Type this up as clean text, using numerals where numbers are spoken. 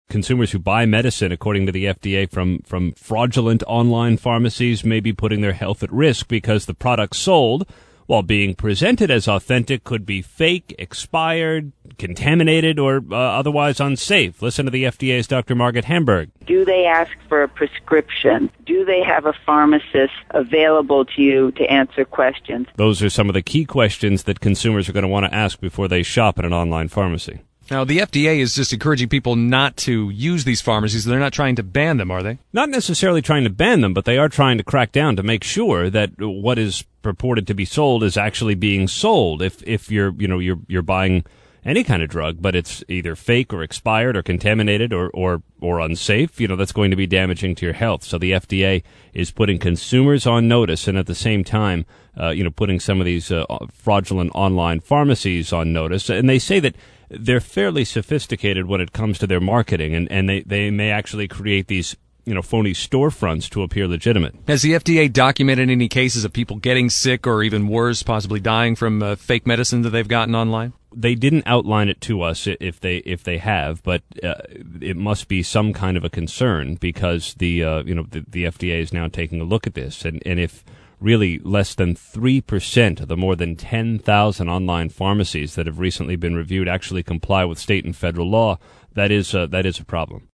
consumers who buy medicine, according to the FDA, from fraudulent online pharmacies may be putting their health at risk because the products sold, while being presented as authentic, could be fake, expired, contaminated, or otherwise unsafe. Listen to the FDA's Dr. Margaret Hamburg. Do they ask for a prescription? Do they have a pharmacist available to you to answer questions? Those are some of the key questions that consumers are going to want to ask before they shop at an online pharmacy. Now, the FDA is just encouraging people not to use these pharmacies. They're not trying to ban them, are they? Not necessarily trying to ban them, but they are trying to crack down to make sure that what is purported to be sold is actually being sold. If you're buying any kind of drug, but it's either fake or expired or contaminated or unsafe, that's going to be damaging to your health. So the FDA is putting consumers on notice, and at the same time, putting some of these fraudulent online pharmacies on notice. And they say that they're fairly sophisticated when it comes to their marketing, and they may actually create these phony storefronts to appear legitimate. Has the FDA documented any cases of people getting sick or even worse, possibly dying from fake medicine that they've gotten online? They didn't outline it to us if they have, but it must be some kind of a concern because the FDA is now taking a look at this, and if really less than 3% of the more than 10,000 online pharmacies that have recently been reviewed actually comply with state and federal law, that is a problem.